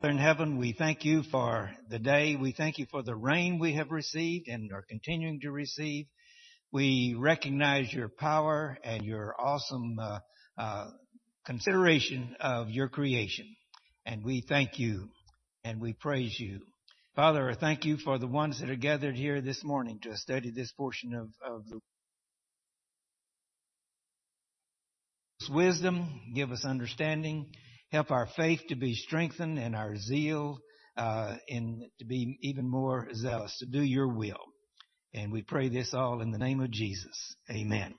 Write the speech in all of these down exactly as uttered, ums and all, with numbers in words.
Father in heaven, we thank you for the day. We thank you for the rain we have received and are continuing to receive. We recognize your power and your awesome uh, uh, consideration of your creation. And we thank you and we praise you. Father, I thank you for the ones that are gathered here this morning to study this portion of, of the wisdom. Give us understanding. Help our faith to be strengthened and our zeal uh, in to be even more zealous to do your will. And we pray this all in the name of Jesus. Amen.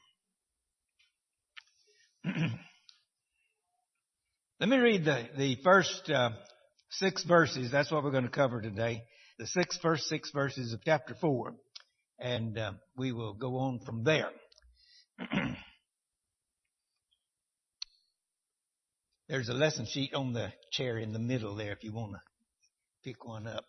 Let me read the, the first uh, six verses. That's what we're going to cover today. The six, first six verses of chapter four. And uh, we will go on from there. There's a lesson sheet on the chair in the middle there if you want to pick one up.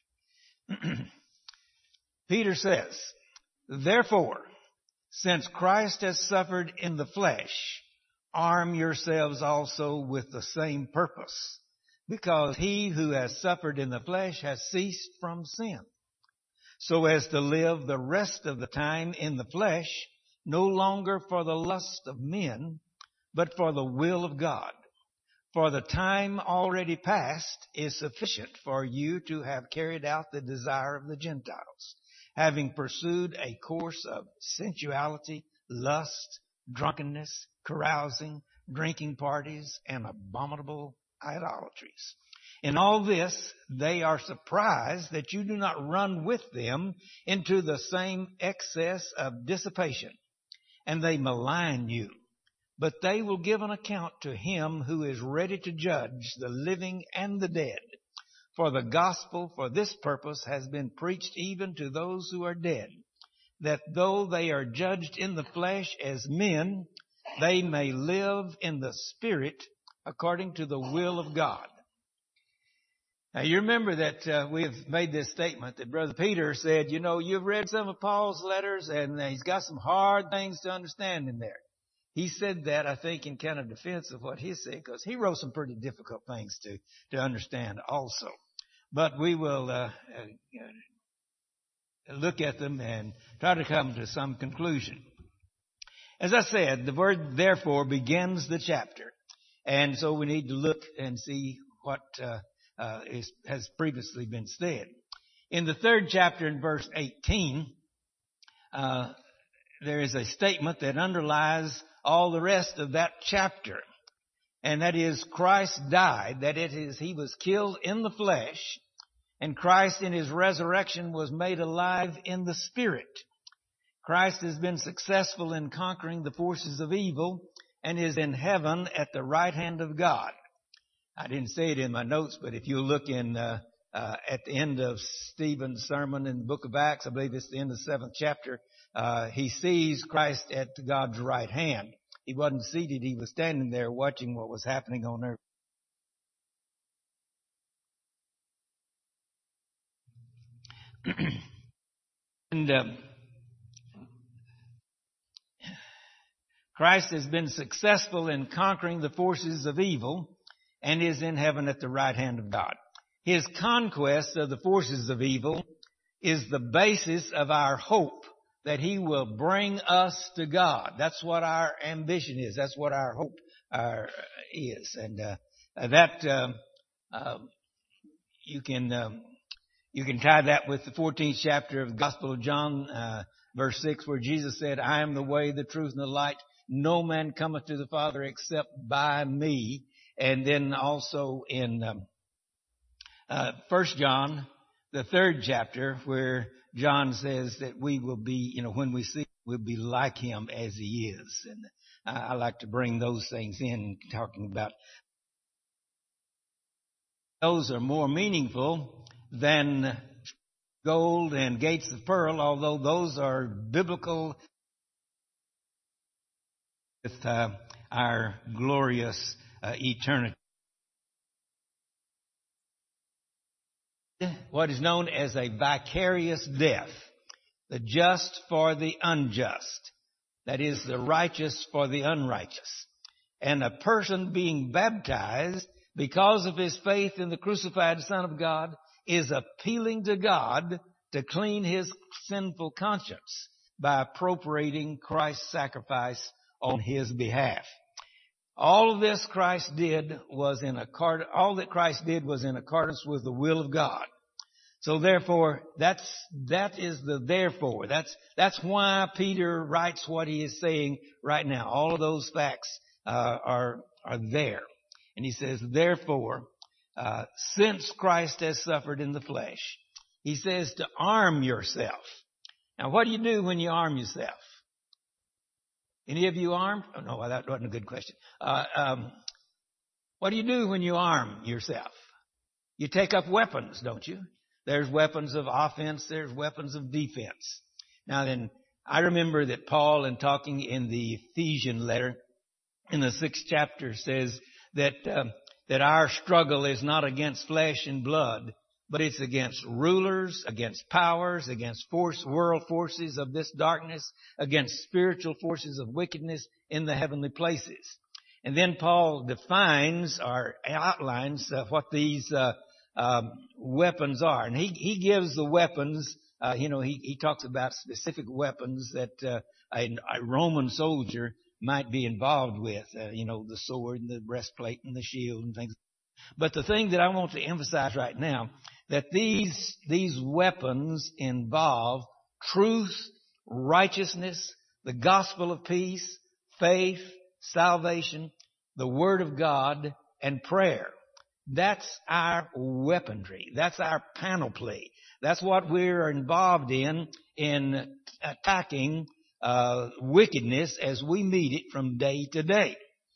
Peter says, "Therefore, since Christ has suffered in the flesh, arm yourselves also with the same purpose, because he who has suffered in the flesh has ceased from sin, so as to live the rest of the time in the flesh, no longer for the lust of men, but for the will of God. For the time already past is sufficient for you to have carried out the desire of the Gentiles, having pursued a course of sensuality, lust, drunkenness, carousing, drinking parties, and abominable idolatries. In all this, they are surprised that you do not run with them into the same excess of dissipation, and they malign you. But they will give an account to him who is ready to judge the living and the dead. For the gospel for this purpose has been preached even to those who are dead, that though they are judged in the flesh as men, they may live in the spirit according to the will of God." Now you remember that uh, we have made this statement that Brother Peter said, you know, you've read some of Paul's letters and he's got some hard things to understand in there. He said that, I think, in kind of defense of what he said, because he wrote some pretty difficult things to, to understand also. But we will uh, uh, look at them and try to come to some conclusion. As I said, the word therefore begins the chapter. And so we need to look and see what uh, uh, is, has previously been said. In the third chapter in verse eighteen, uh, there is a statement that underlies all the rest of that chapter. And that is, Christ died, that it is, he was killed in the flesh, and Christ in his resurrection was made alive in the spirit. Christ has been successful in conquering the forces of evil and is in heaven at the right hand of God. I didn't say it in my notes, but if you look in, uh, uh, at the end of Stephen's sermon in the book of Acts, I believe it's the end of the seventh chapter, Uh, he sees Christ at God's right hand. He wasn't seated. He was standing there watching what was happening on earth. and um, Christ has been successful in conquering the forces of evil and is in heaven at the right hand of God. His conquest of the forces of evil is the basis of our hope that he will bring us to God. That's what our ambition is. That's what our hope uh, is. And uh, that uh, uh, you can um, you can tie that with the fourteenth chapter of the Gospel of John, uh, verse six, where Jesus said, "I am the way, the truth, and the light. No man cometh to the Father except by me." And then also in um, uh, First John, the third chapter, where John says that we will be, you know, when we see him, we'll be like him as he is. And I, I like to bring those things in, talking about those are more meaningful than gold and gates of pearl, although those are biblical with uh, our glorious uh, eternity. What is known as a vicarious death, the just for the unjust, that is, the righteous for the unrighteous. And a person being baptized because of his faith in the crucified Son of God, is appealing to God to clean his sinful conscience by appropriating Christ's sacrifice on his behalf. All of this Christ did was in accord, all that Christ did was in accordance with the will of God. So therefore, that's, that is the therefore. That's, that's why Peter writes what he is saying right now. All of those facts, uh, are, are there. And he says, therefore, uh, since Christ has suffered in the flesh, he says to arm yourself. Now, what do you do when you arm yourself? Any of you armed? Oh, no, that wasn't a good question. Uh, um, what do you do when you arm yourself? You take up weapons, don't you? There's weapons of offense. There's weapons of defense. Now then, I remember that Paul, in talking in the Ephesian letter, in the sixth chapter, says that um, that our struggle is not against flesh and blood, but it's against rulers, against powers, against force, world forces of this darkness, against spiritual forces of wickedness in the heavenly places. And then Paul defines or outlines uh, what these uh, um, weapons are. And he, he gives the weapons, uh, you know, he, he talks about specific weapons that uh, a, a Roman soldier might be involved with, uh, you know, the sword and the breastplate and the shield and things. But the thing that I want to emphasize right now, that these, these weapons involve truth, righteousness, the gospel of peace, faith, salvation, the word of God, and prayer. That's our weaponry. That's our panoply. That's what we're involved in, in attacking uh, wickedness as we meet it from day to day.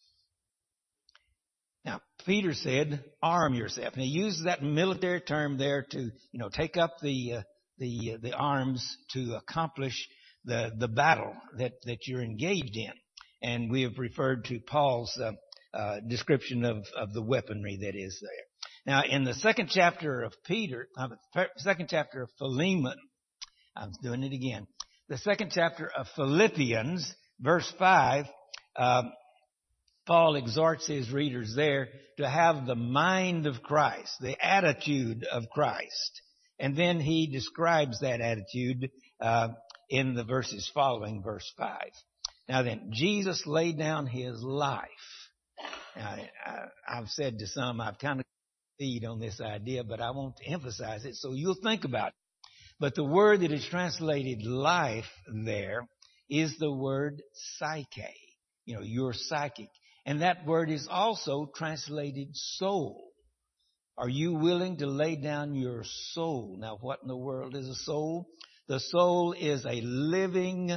Now, Peter said, arm yourself. And he uses that military term there to, you know, take up the, uh, the, uh, the arms to accomplish the, the battle that, that you're engaged in. And we have referred to Paul's, uh, uh, description of, of the weaponry that is there. Now, in the second chapter of Peter, uh, second chapter of Philemon, I'm doing it again. The second chapter of Philippians, verse five, um, Paul exhorts his readers there to have the mind of Christ, the attitude of Christ. And then he describes that attitude uh, in the verses following verse five. Now then, Jesus laid down his life. Now, I, I've said to some, I've kind of feed on this idea, but I want to emphasize it so you'll think about it. But the word that is translated life there is the word psyche. You know, your psychic. And that word is also translated soul. Are you willing to lay down your soul? Now, what in the world is a soul? The soul is a living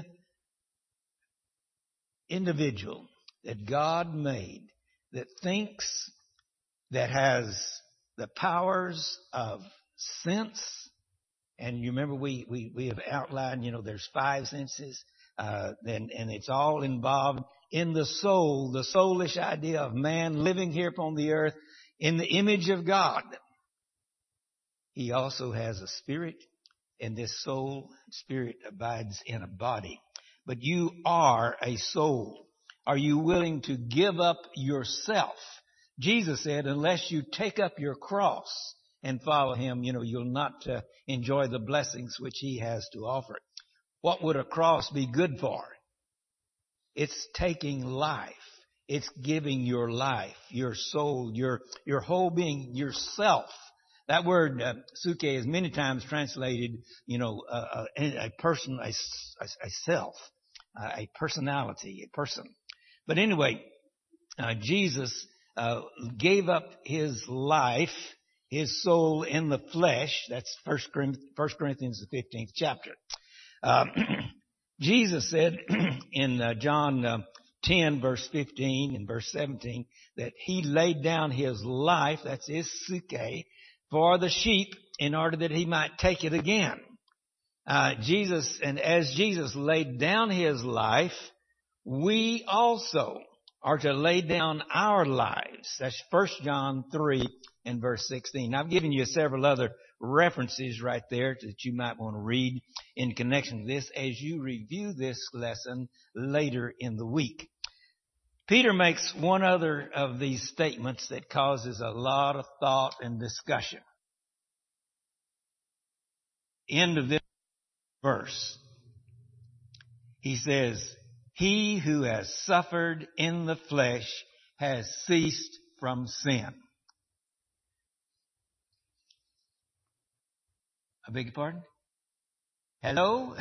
individual that God made that thinks, that has the powers of sense. And you remember we, we, we have outlined, you know, there's five senses, uh, and, and it's all involved in the soul, the soulish idea of man living here upon the earth in the image of God. He also has a spirit, and this soul, spirit abides in a body. But you are a soul. Are you willing to give up yourself? Jesus said, unless you take up your cross and follow him, you know, you'll not uh, enjoy the blessings which he has to offer. What would a cross be good for? It's taking life. It's giving your life, your soul, your your whole being, yourself. That word uh, suke is many times translated, you know, uh, a, a person, a, a, a self, uh, a personality, a person. But anyway, uh, Jesus uh, gave up his life, his soul in the flesh. That's First Corinthians, the fifteenth chapter. Um, Jesus said in uh, John uh, ten, verse fifteen and verse seventeen, that he laid down his life, that's his suke, for the sheep in order that he might take it again. Uh, Jesus, and as Jesus laid down his life, we also are to lay down our lives. That's First John three and verse sixteen. I've given you several other references right there that you might want to read in connection with this as you review this lesson later in the week. Peter makes one other of these statements that causes a lot of thought and discussion. End of this verse. He says, he who has suffered in the flesh has ceased from sin. I beg your pardon? Hello?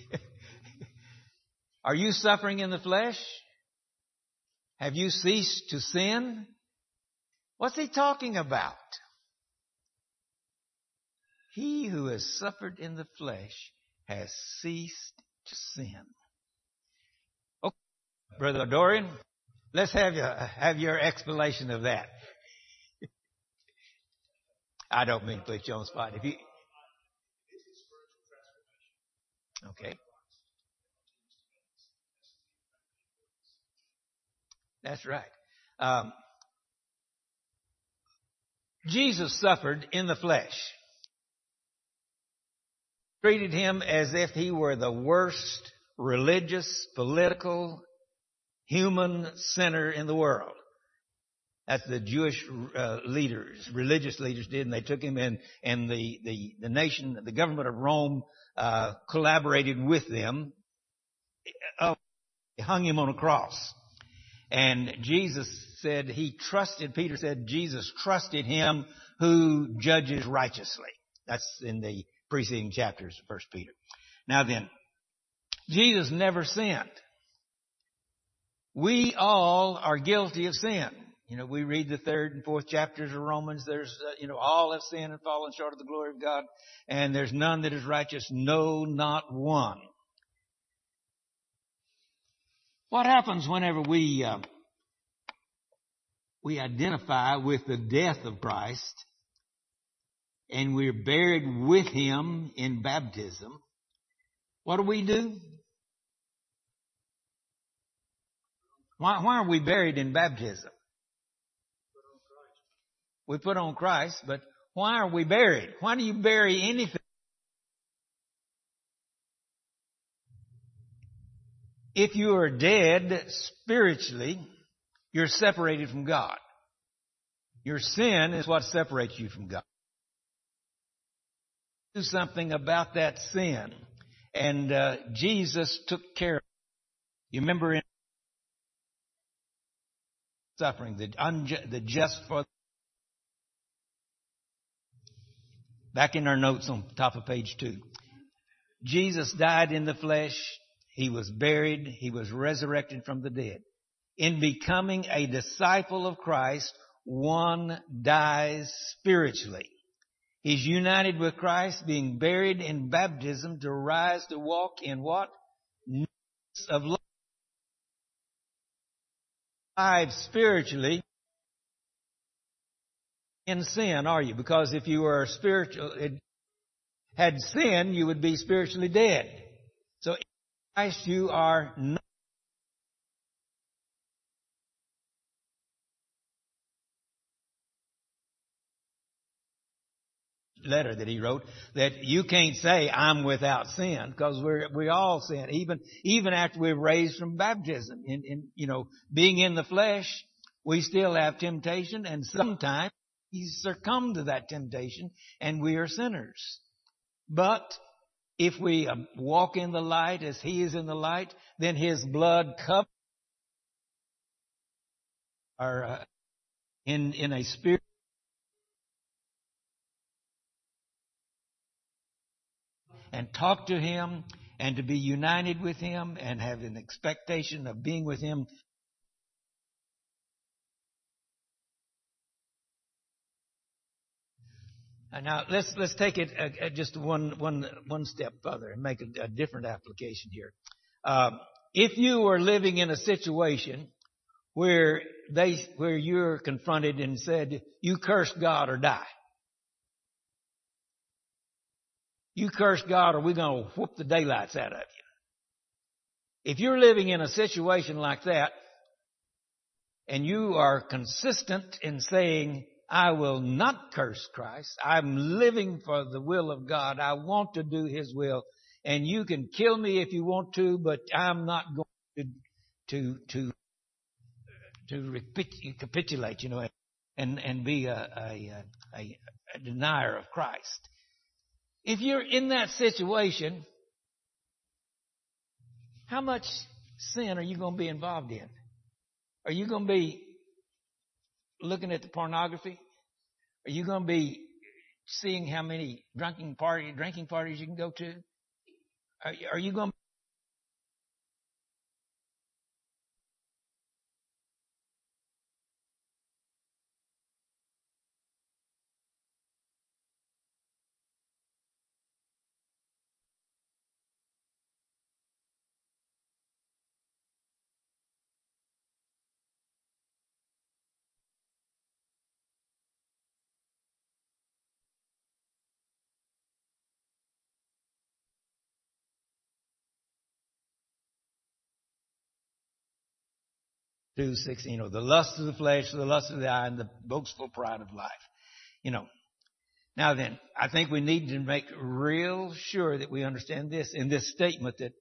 Are you suffering in the flesh? Have you ceased to sin? What's he talking about? He who has suffered in the flesh has ceased to sin. Okay, Brother Dorian, let's have your, have your explanation of that. I don't mean to put you on the spot. If you, okay. That's right. Um, Jesus suffered in the flesh. Treated him as if he were the worst religious, political, human sinner in the world. That's the Jewish uh, leaders, religious leaders did, and they took him in, and the, the, the nation, the government of Rome uh, collaborated with them. Uh, they hung him on a cross. And Jesus said he trusted, Peter said Jesus trusted him who judges righteously. That's in the preceding chapters of First Peter. Now then, Jesus never sinned. We all are guilty of sin. You know, we read the third and fourth chapters of Romans. There's, uh, you know, all have sinned and fallen short of the glory of God. And there's none that is righteous. No, not one. What happens whenever we uh, we identify with the death of Christ and we're buried with him in baptism? What do we do? Why, why are we buried in baptism? We put on Christ, but why are we buried? Why do you bury anything? If you are dead spiritually, you're separated from God. Your sin is what separates you from God. Do something about that sin. And uh, Jesus took care of it. You remember in suffering, the, unju- the just for... Back in our notes on top of page two. Jesus died in the flesh. He was buried. He was resurrected from the dead. In becoming a disciple of Christ, one dies spiritually. He's united with Christ, being buried in baptism to rise to walk in what? Newness of life. Alive spiritually in sin, are you? Because if you were spiritual, had sin, you would be spiritually dead. So in Christ you are not. Letter that he wrote, that you can't say I'm without sin, because we're we all sin, even even after we're raised from baptism. In, in you know, being in the flesh, we still have temptation, and sometimes we succumb to that temptation, and we are sinners. But if we walk in the light as he is in the light, then his blood covers our uh, in in a spirit. And talk to him and to be united with him and have an expectation of being with him. And now let's let's take it uh, uh, just one one one step further and make a, a different application here. Uh, if you are living in a situation where they where you're confronted and said, "You curse God or die." You curse God or we're going to whoop the daylights out of you. If you're living in a situation like that and you are consistent in saying, I will not curse Christ, I'm living for the will of God, I want to do his will, and you can kill me if you want to, but I'm not going to, to, to to recapitulate, you know, and, and be a, a, a, a denier of Christ. If you're in that situation, how much sin are you going to be involved in? Are you going to be looking at the pornography? Are you going to be seeing how many drinking party drinking parties you can go to? Are, are you going to do six, you know, the lust of the flesh, the lust of the eye, and the boastful pride of life. You know. Now then, I think we need to make real sure that we understand this in this statement that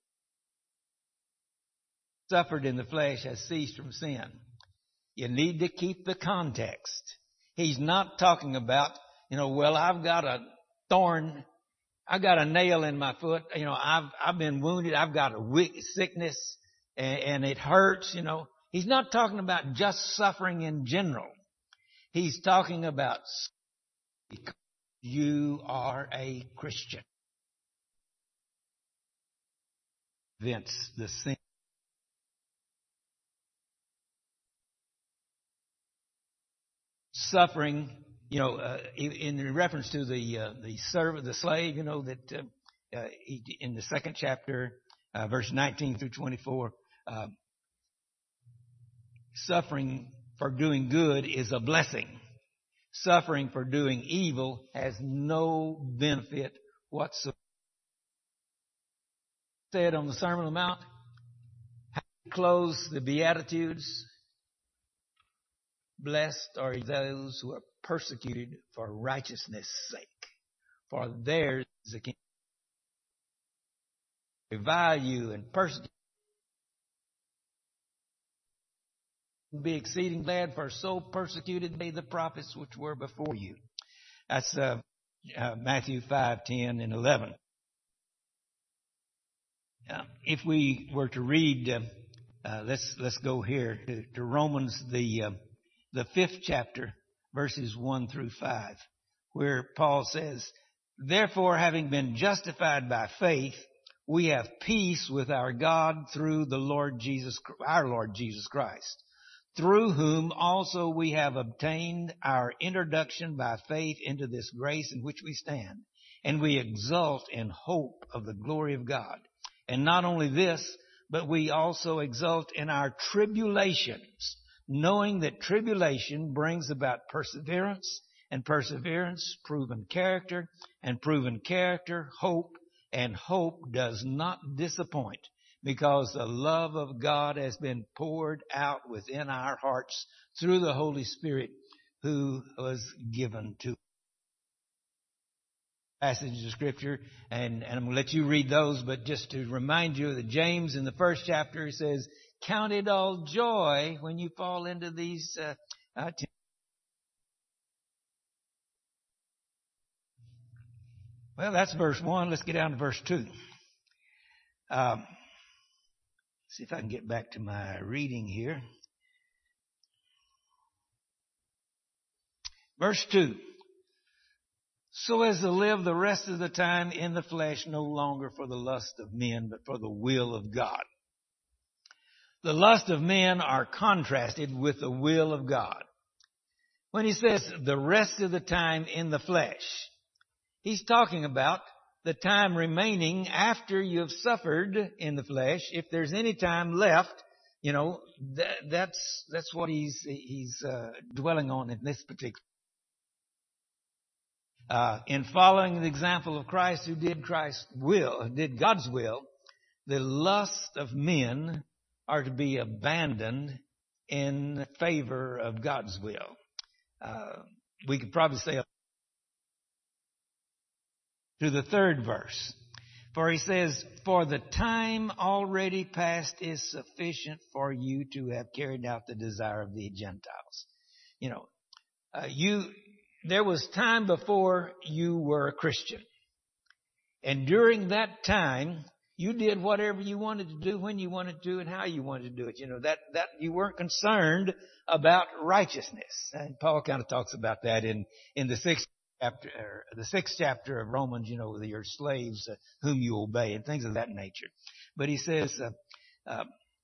suffered in the flesh has ceased from sin. You need to keep the context. He's not talking about, you know, well, I've got a thorn, I've got a nail in my foot, you know, I've I've been wounded, I've got a weak sickness, and, and it hurts, you know. He's not talking about just suffering in general. He's talking about you are a Christian. Vince, the sin. Suffering, you know, uh, in reference to the uh, the servant, the slave, you know, that uh, uh, in the second chapter, uh, verse nineteen through twenty-four, uh, suffering for doing good is a blessing. Suffering for doing evil has no benefit whatsoever. Said on the Sermon on the Mount, how to close the Beatitudes. Blessed are those who are persecuted for righteousness' sake, for theirs is the kingdom. Revile you and persecute. Be exceeding glad, for so persecuted they the prophets which were before you. That's uh, uh, Matthew five, ten, and eleven. Uh, if we were to read, uh, uh, let's let's go here to, to Romans the uh, the fifth chapter, verses one through five, where Paul says, "Therefore, having been justified by faith, we have peace with our God through the Lord Jesus, our Lord Jesus Christ, through whom also we have obtained our introduction by faith into this grace in which we stand, and we exult in hope of the glory of God. And not only this, but we also exult in our tribulations, knowing that tribulation brings about perseverance, and perseverance, proven character, and proven character, hope, and hope does not disappoint, because the love of God has been poured out within our hearts through the Holy Spirit who was given to us." Passages of Scripture, and, and I'm going to let you read those, but just to remind you that James in the first chapter, he says, "Count it all joy when you fall into these uh, uh, t- Well, that's verse one. Let's get down to verse two. Um, see if I can get back to my reading here. Verse two. "So as to live the rest of the time in the flesh, no longer for the lust of men, but for the will of God." The lust of men are contrasted with the will of God. When he says the rest of the time in the flesh, he's talking about the time remaining after you've suffered in the flesh. If there's any time left, you know, that, that's that's what he's he's uh, dwelling on in this particular. Uh, in following the example of Christ, who did Christ's will, did God's will, the lust of men are to be abandoned in favor of God's will. Uh, we could probably say to the third verse, For he says, for the time already past is sufficient for you to have carried out the desire of the Gentiles. You know, uh, you, there was time before you were a Christian. And during that time, you did whatever you wanted to do, when you wanted to do, and how you wanted to do it. You know, that, that you weren't concerned about righteousness. And Paul kind of talks about that in, in the sixth chapter, or the sixth chapter of Romans, you know, your slaves uh, whom you obey and things of that nature. But he says, uh, uh,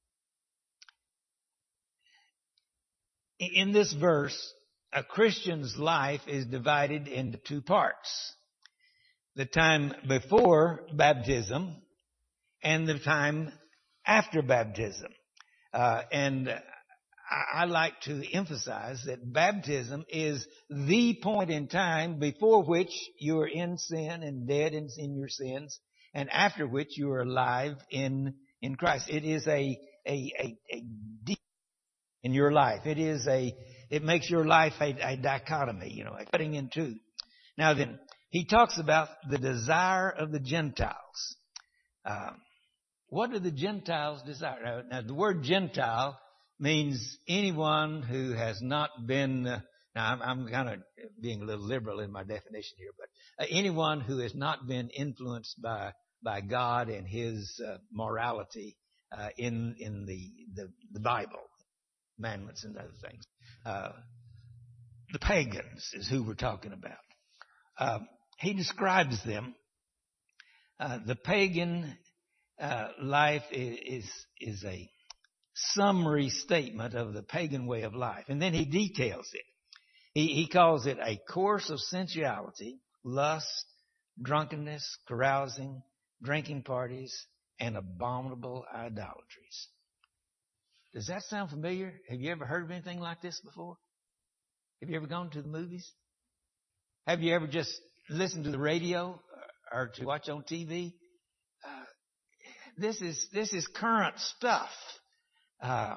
in this verse, a Christian's life is divided into two parts. The time before baptism and the time after baptism. Uh, and I, I like to emphasize that baptism is the point in time before which you are in sin and dead in, in your sins, and after which you are alive in, in Christ. It is a, a, a, a deep in your life. It is a, it makes your life a, a dichotomy, you know, a cutting in two. Now then, he talks about the desire of the Gentiles. Um, what do the Gentiles desire? Now, now, the word Gentile means anyone who has not been, uh, now I'm, I'm kind of being a little liberal in my definition here, but uh, anyone who has not been influenced by, by God and His uh, morality uh, in, in the, the, the Bible, commandments and other things. Uh, the pagans is who we're talking about. Um, he describes them. Uh, the pagan uh, life is, is a summary statement of the pagan way of life. And then he details it. He, he calls it a course of sensuality, lust, drunkenness, carousing, drinking parties, and abominable idolatries. Does that sound familiar? Have you ever heard of anything like this before? Have you ever gone to the movies? Have you ever just listened to the radio or to watch on T V? Uh, this is this is current stuff. Uh,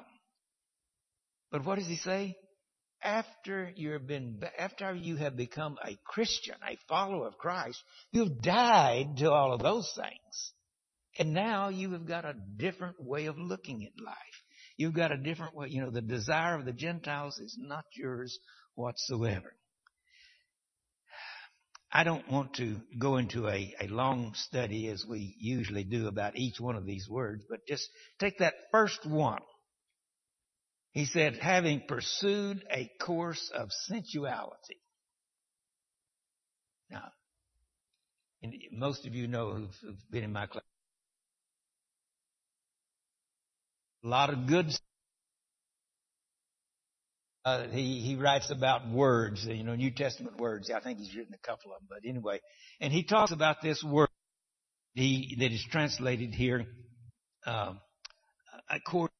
but what does he say? After you've been, after you have become a Christian, a follower of Christ, you've died to all of those things, and now you have got a different way of looking at life. You've got a different way. You know, the desire of the Gentiles is not yours whatsoever. I don't want to go into a, a long study as we usually do about each one of these words, but just take that first one. He said, having pursued a course of sensuality. Now, and most of you know who've, who've been in my class. A lot of good stuff. Uh, he, he writes about words, you know, New Testament words. I think he's written a couple of them, but anyway. And he talks about this word he, that is translated here, um, a course.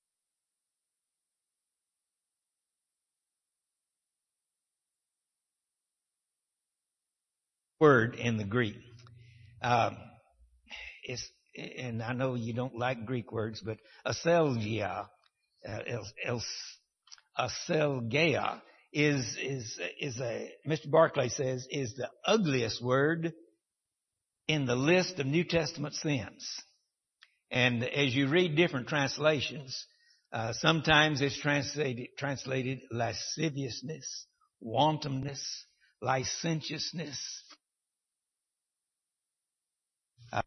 Word in the Greek. Um, it's, and I know you don't like Greek words, but aselgia, uh, el, el, aselgeia is, is, is a, Mister Barclay says, is the ugliest word in the list of New Testament sins. And as you read different translations, uh, sometimes it's translated, translated lasciviousness, wantonness, licentiousness. Uh,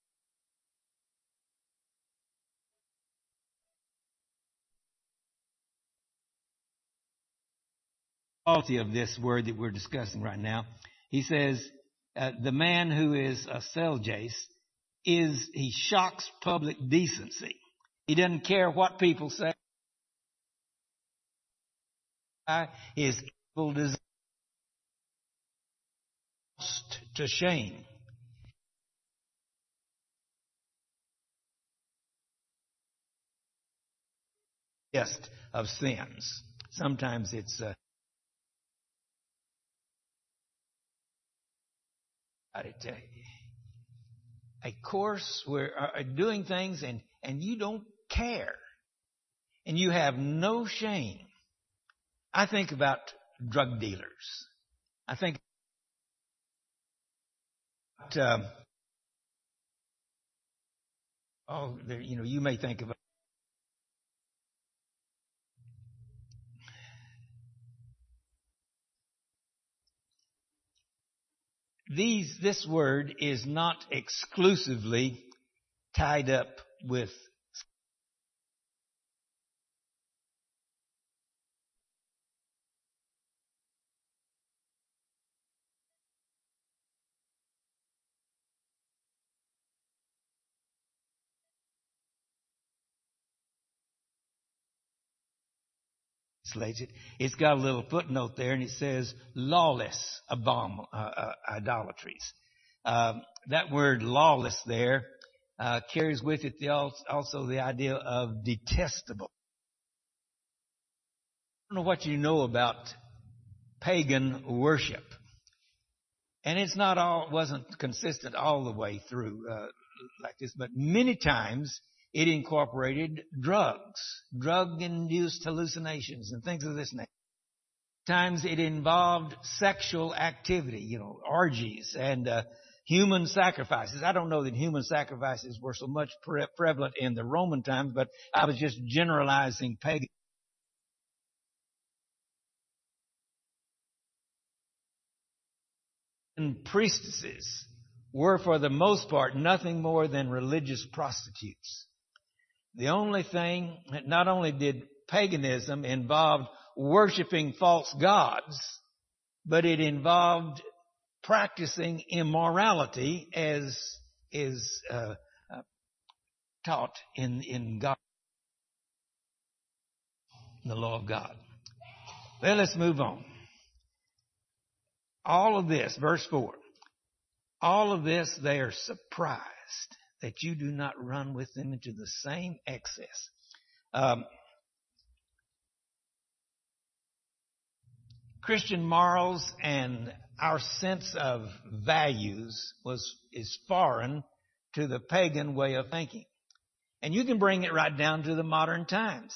quality of this word that we're discussing right now. He says, uh, the man who is a selges is, he shocks public decency. He doesn't care what people say. His evil desire to shame. List of sins. Sometimes it's uh, a course where uh, doing things and, and you don't care and you have no shame. I think about drug dealers. I think about, uh, Oh, there, you know, you may think of these. This word is not exclusively tied up with it. It's got a little footnote there, and it says lawless abom- uh, uh, idolatries. Um, that word lawless there uh, carries with it the, also the idea of detestable. I don't know what you know about pagan worship, and it's not all wasn't consistent all the way through uh, like this, but many times it incorporated drugs, drug-induced hallucinations, and things of this nature. Times it involved sexual activity, you know, orgies and uh, human sacrifices. I don't know that human sacrifices were so much pre- prevalent in the Roman times, but I was just generalizing pagan. And priestesses were, for the most part, nothing more than religious prostitutes. The only thing, not only did paganism involve worshiping false gods, but it involved practicing immorality as is uh, uh, taught in, in God, in the law of God. Well, let's move on. All of this, verse four, all of this, they are surprised that you do not run with them into the same excess. Um, Christian morals and our sense of values was is foreign to the pagan way of thinking. And you can bring it right down to the modern times.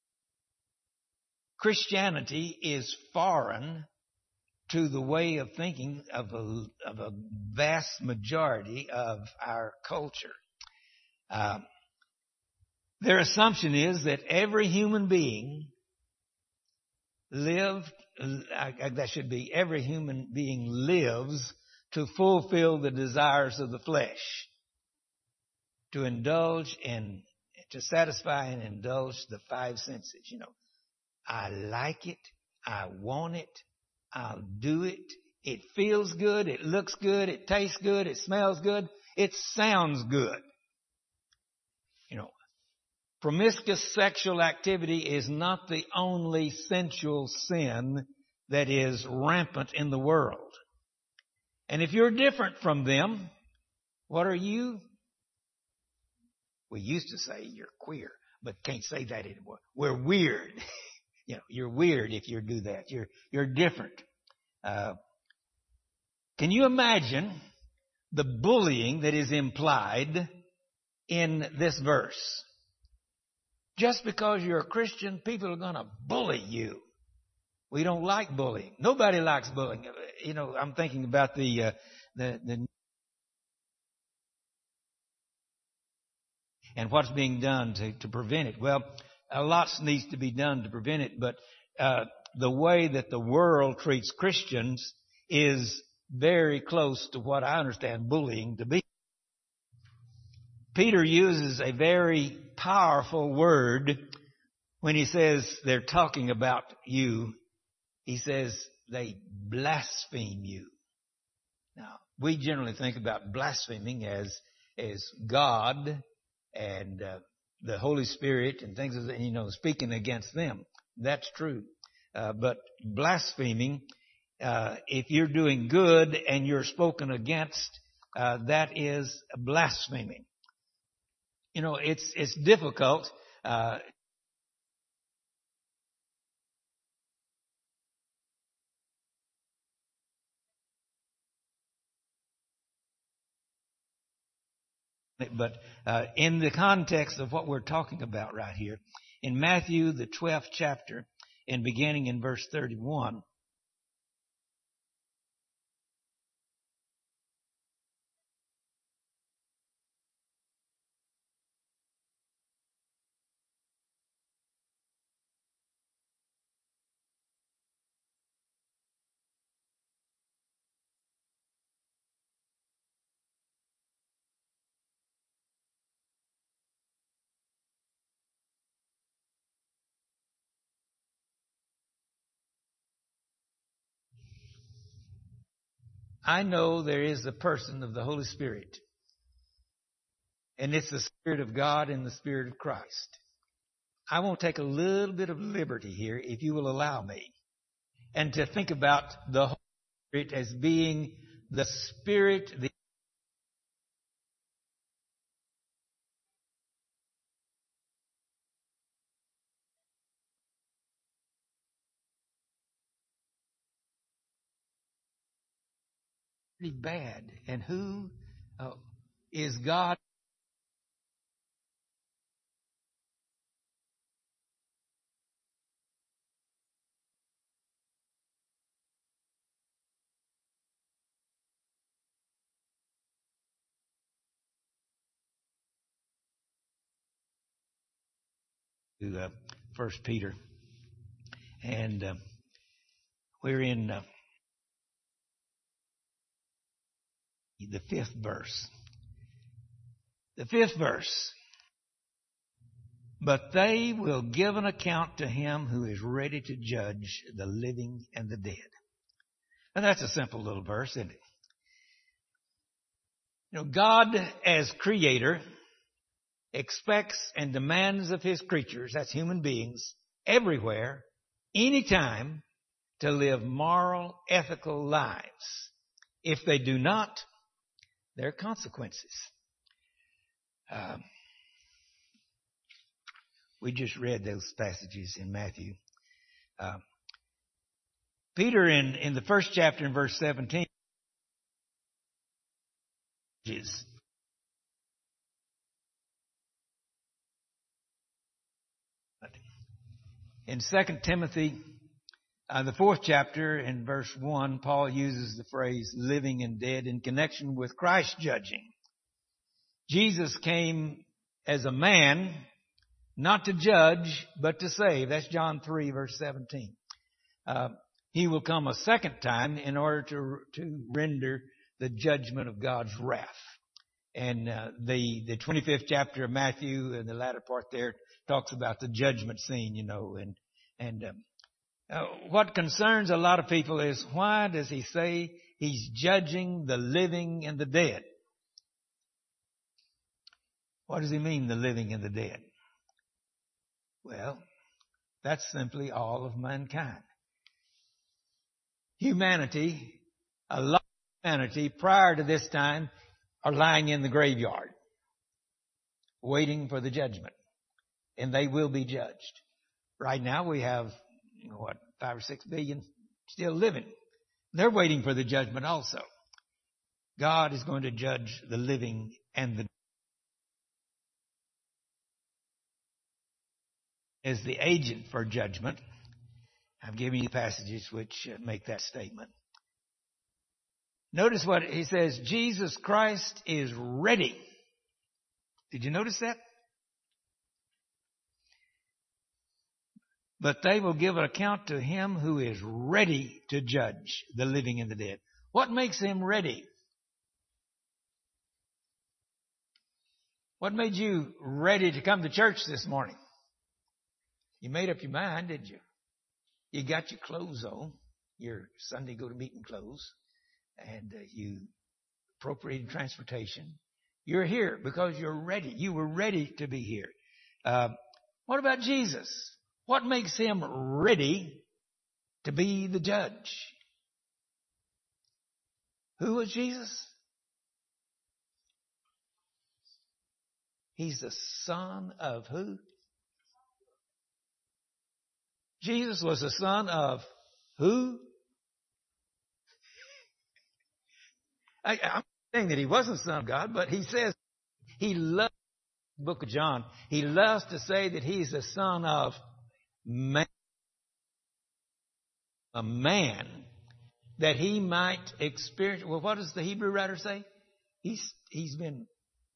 Christianity is foreign to the way of thinking of a, of a vast majority of our culture. Um, their assumption is that every human being lived, uh, that should be every human being lives to fulfill the desires of the flesh, to indulge in, to satisfy and indulge the five senses. You know, I like it, I want it, I'll do it, it feels good, it looks good, it tastes good, it smells good, it sounds good. You know, promiscuous sexual activity is not the only sensual sin that is rampant in the world. And if you're different from them, what are you? We used to say you're queer, but can't say that anymore. We're weird. You know, you're weird if you do that. You're you're different. Uh, can you imagine the bullying that is implied in this verse? Just because you're a Christian, people are going to bully you. We don't like bullying. Nobody likes bullying. You know, I'm thinking about the uh, the the and what's being done to, to prevent it. Well, a lot needs to be done to prevent it, but uh, the way that the world treats Christians is very close to what I understand bullying to be. Peter uses a very powerful word when he says they're talking about you. He says they blaspheme you. Now, we generally think about blaspheming as as God and uh, the Holy Spirit and things, you know, speaking against them. That's true. Uh, but blaspheming, uh, if you're doing good and you're spoken against, uh, that is blaspheming. You know, it's it's difficult. Uh, but uh, in the context of what we're talking about right here, in Matthew, the twelfth chapter, and beginning in verse thirty-one, I know there is a person of the Holy Spirit. And it's the Spirit of God and the Spirit of Christ. I won't take a little bit of liberty here, if you will allow me, and to think about the Holy Spirit as being the Spirit, the pretty bad. And who uh, is God? To uh, First Peter, and uh, we're in uh, the fifth verse. The fifth verse. But they will give an account to him who is ready to judge the living and the dead. And that's a simple little verse, isn't it? You know, God as creator expects and demands of his creatures, that's human beings, everywhere, anytime, to live moral, ethical lives. If they do not, there are consequences. Um, we just read those passages in Matthew. Uh, Peter, in, in the first chapter, in verse seventeen, is in Second Timothy, uh, the fourth chapter, in verse one, Paul uses the phrase living and dead in connection with Christ judging. Jesus came as a man, not to judge, but to save. That's John three, verse seventeen. Uh, he will come a second time in order to, to render the judgment of God's wrath. And uh, the, the twenty-fifth chapter of Matthew, and the latter part there, talks about the judgment scene, you know. And, and um, uh, what concerns a lot of people is, why does he say he's judging the living and the dead? What does he mean, the living and the dead? Well, that's simply all of mankind. Humanity, a lot of humanity prior to this time, are lying in the graveyard, waiting for the judgment. And they will be judged. Right now we have, you know, what, five or six billion still living. They're waiting for the judgment also. God is going to judge the living and the dead. As the agent for judgment, I'm giving you passages which make that statement. Notice what he says, Jesus Christ is ready. Did you notice that? But they will give an account to him who is ready to judge the living and the dead. What makes him ready? What made you ready to come to church this morning? You made up your mind, didn't you? You got your clothes on, your Sunday go to meeting clothes, and uh, you appropriated transportation. You're here because you're ready. You were ready to be here. Uh, what about Jesus? What makes him ready to be the judge? Who was Jesus? He's the son of who? Jesus was the son of who? I, I'm saying that he wasn't the son of God, but he says he loves, the book of John, he loves to say that he's the son of man. A man that he might experience. Well, what does the Hebrew writer say? He's, he's been,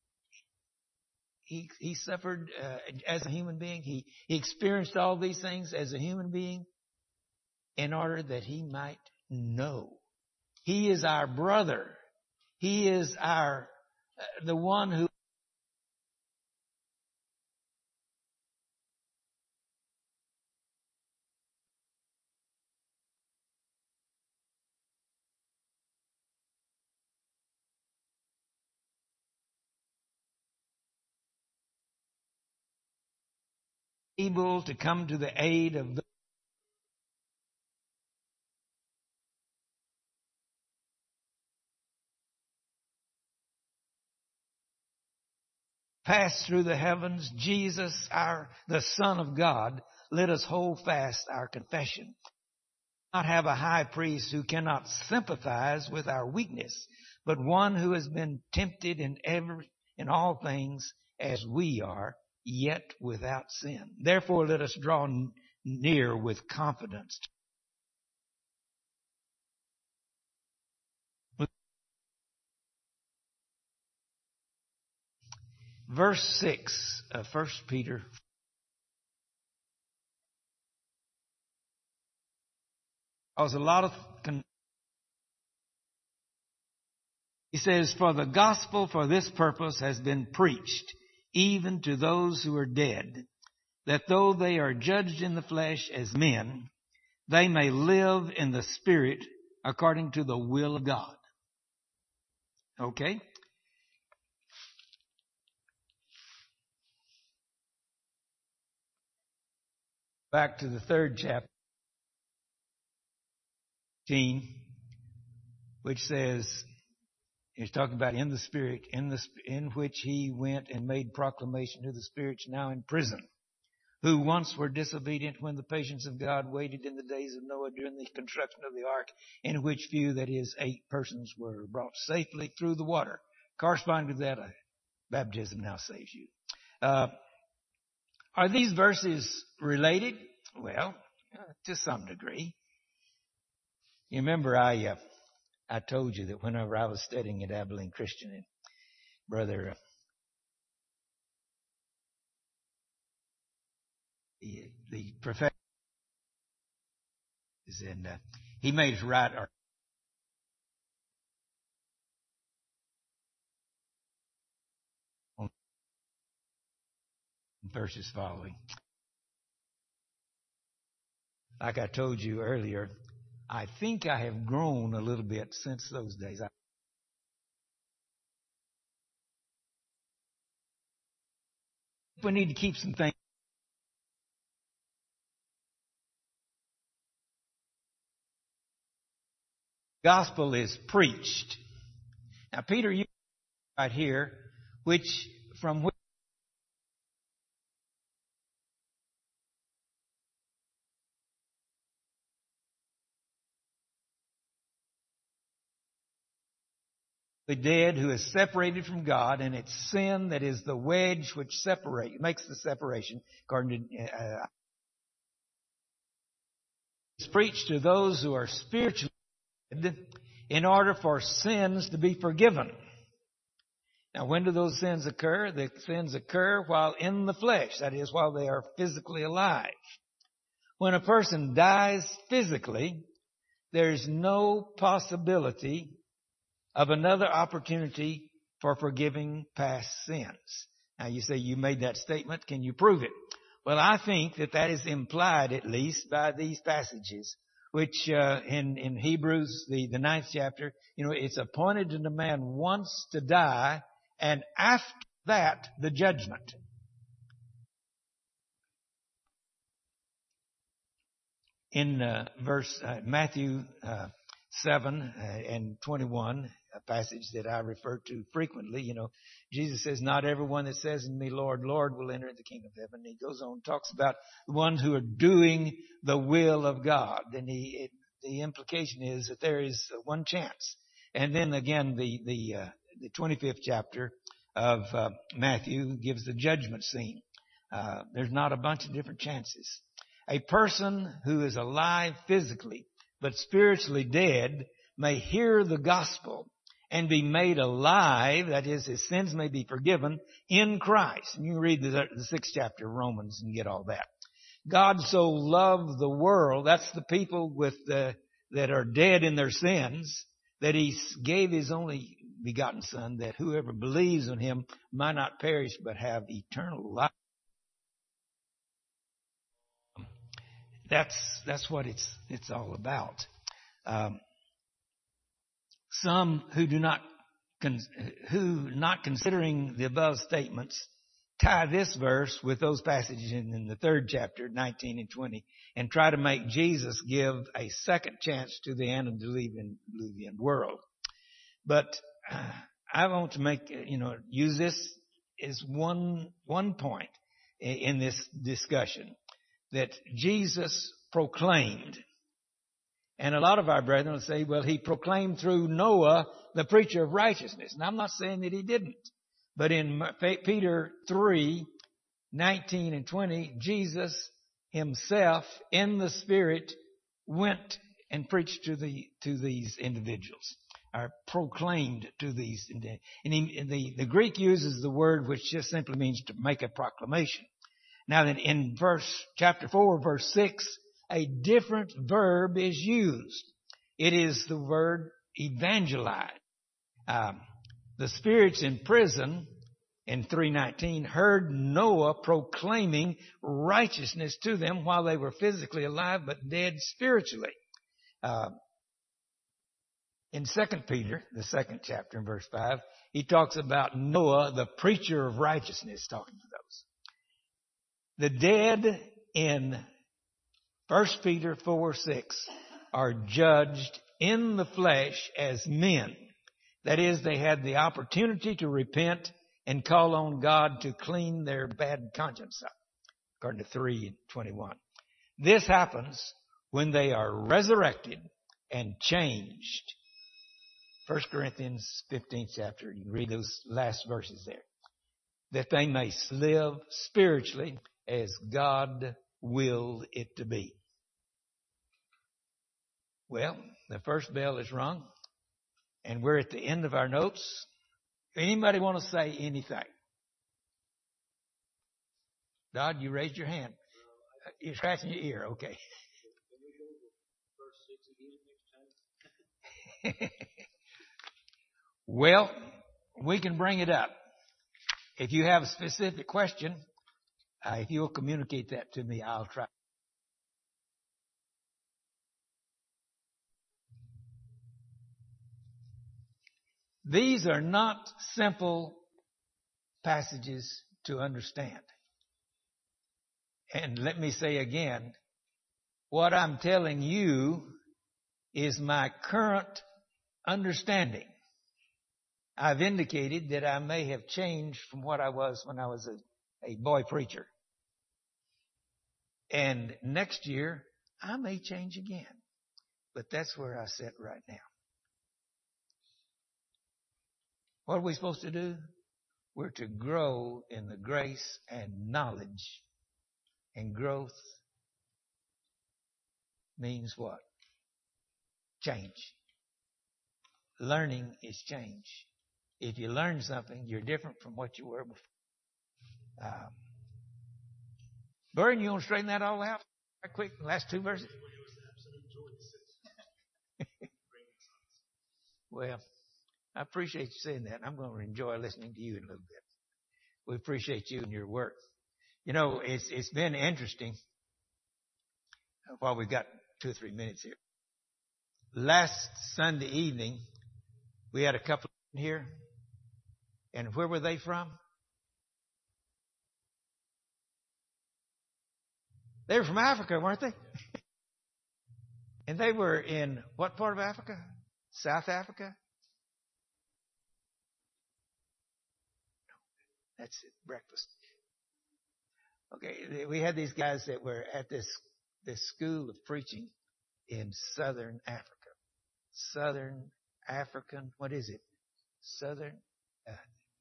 he, he suffered uh, as a human being. He, he experienced all these things as a human being in order that he might know. He is our brother. He is our, uh, the one who able to come to the aid of the pass through the heavens, Jesus, our the Son of God, let us hold fast our confession. Not have a high priest who cannot sympathize with our weakness, but one who has been tempted in every in all things as we are, yet without sin. Therefore, let us draw n- near with confidence. Verse six of First Peter. There's a lot of con- he says, for the gospel for this purpose has been preached, even to those who are dead, that though they are judged in the flesh as men, they may live in the spirit according to the will of God. Okay? Back to the third chapter, which says, he's talking about in the Spirit, in the in which he went and made proclamation to the spirits now in prison, who once were disobedient when the patience of God waited in the days of Noah during the construction of the ark, in which few, that is, eight persons, were brought safely through the water. Corresponding to that, uh, baptism now saves you. Uh, are these verses related? Well, uh, to some degree. You remember I uh, I told you that whenever I was studying at Abilene Christian, and Brother uh, the, the professor, and uh, he made us write our verses following. Like I told you earlier, I think I have grown a little bit since those days. I we need to keep some things. Gospel is preached. Now, Peter, you right here, which from which the dead who is separated from God, and it's sin that is the wedge which separate makes the separation. According to uh, it's preached to those who are spiritually dead, in order for sins to be forgiven. Now, when do those sins occur? The sins occur while in the flesh, that is, while they are physically alive. When a person dies physically, there's no possibility of another opportunity for forgiving past sins. Now, you say you made that statement. Can you prove it? Well, I think that that is implied, at least, by these passages, which uh, in, in Hebrews, the, the ninth chapter, you know, it's appointed to the man once to die, and after that, the judgment. In uh, verse uh, Matthew uh, seven uh, and twenty-one, a passage that I refer to frequently, you know, Jesus says, not everyone that says in me, Lord, Lord, will enter the kingdom of heaven. He goes on, talks about the ones who are doing the will of God. And he, it, the implication is that there is one chance. And then again, the, the, uh, the twenty-fifth chapter of uh, Matthew gives the judgment scene. Uh, there's not a bunch of different chances. A person who is alive physically, but spiritually dead, may hear the gospel and be made alive, that is, his sins may be forgiven in Christ. And you can read the, the sixth chapter of Romans and get all that. God so loved the world, that's the people with the, that are dead in their sins, that he gave his only begotten Son, that whoever believes in him might not perish but have eternal life. That's that's what it's it's all about. Um, some who do not con- who not considering the above statements tie this verse with those passages in, in the third chapter, nineteen and twenty, and try to make Jesus give a second chance to the antediluvian world. But uh, I want to make, you know, use this as one, one point in, in this discussion that Jesus proclaimed. And a lot of our brethren will say, well, he proclaimed through Noah, the preacher of righteousness. And I'm not saying that he didn't. But in Peter three, nineteen and twenty, Jesus himself in the Spirit went and preached to the to these individuals, or proclaimed to these. And, he, and the, the Greek uses the word which just simply means to make a proclamation. Now that in verse chapter four, verse six, a different verb is used. It is the word evangelize. Um, the spirits in prison in three nineteen heard Noah proclaiming righteousness to them while they were physically alive but dead spiritually. Uh, in Second Peter, the second chapter in verse five, he talks about Noah, the preacher of righteousness, talking to those. The dead in First Peter four six are judged in the flesh as men. That is, they had the opportunity to repent and call on God to clean their bad conscience up, according to three twenty-one. This happens when they are resurrected and changed. First Corinthians fifteenth chapter, you can read those last verses there. That they may live spiritually as God willed it to be. Well, the first bell is rung, and we're at the end of our notes. Anybody want to say anything? Dodd, you raised your hand. You're scratching your ear. Okay. Well, we can bring it up. If you have a specific question, uh, if you'll communicate that to me, I'll try. These are not simple passages to understand. And let me say again, what I'm telling you is my current understanding. I've indicated that I may have changed from what I was when I was a, a boy preacher. And next year, I may change again. But that's where I sit right now. What are we supposed to do? We're to grow in the grace and knowledge. And growth means what? Change. Learning is change. If you learn something, you're different from what you were before. Um, Burn, you want to straighten that all out? Right quick, last two verses. Well, I appreciate you saying that. I'm going to enjoy listening to you in a little bit. We appreciate you and your work. You know, it's it's been interesting. While we've got two or three minutes here. Last Sunday evening, we had a couple here. And where were they from? They were from Africa, weren't they? And they were in what part of Africa? South Africa? That's it, breakfast. Okay, we had these guys that were at this this school of preaching in Southern Africa. Southern African, what is it? Southern, uh,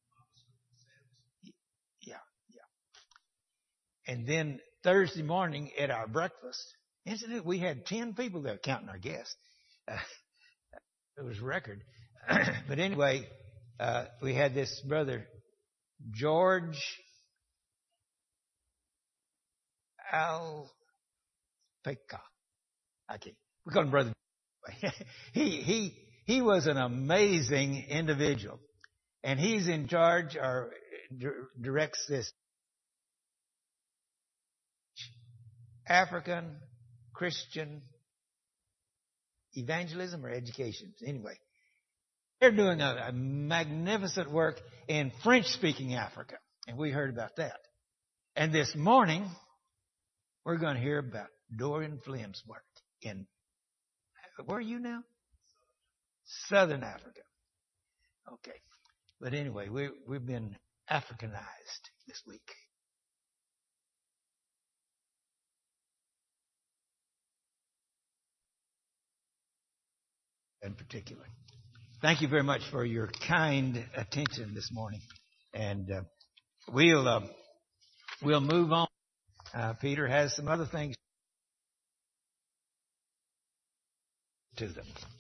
yeah, yeah. And then Thursday morning at our breakfast, incidentally, we had ten people there counting our guests. Uh, it was a record. But anyway, uh, we had this brother, George Alpeka. Okay, we call him Brother. he he he was an amazing individual, and he's in charge or directs this African Christian evangelism or education. Anyway, they're doing a, a magnificent work in French-speaking Africa. And we heard about that. And this morning, we're going to hear about Dorian Flynn's work in, where are you now? Southern Africa. Okay. But anyway, we, we've been Africanized this week. In particular. Thank you very much for your kind attention this morning. And uh, we'll uh, we'll move on. Uh, Peter has some other things to them.